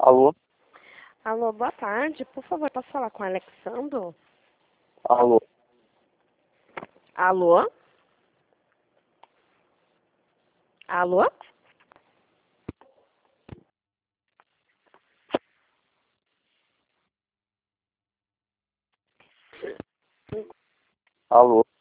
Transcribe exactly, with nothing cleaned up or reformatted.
Alô? Alô, boa tarde. Por favor, posso falar com o Alexandro? Alô? Alô? Alô? Alô?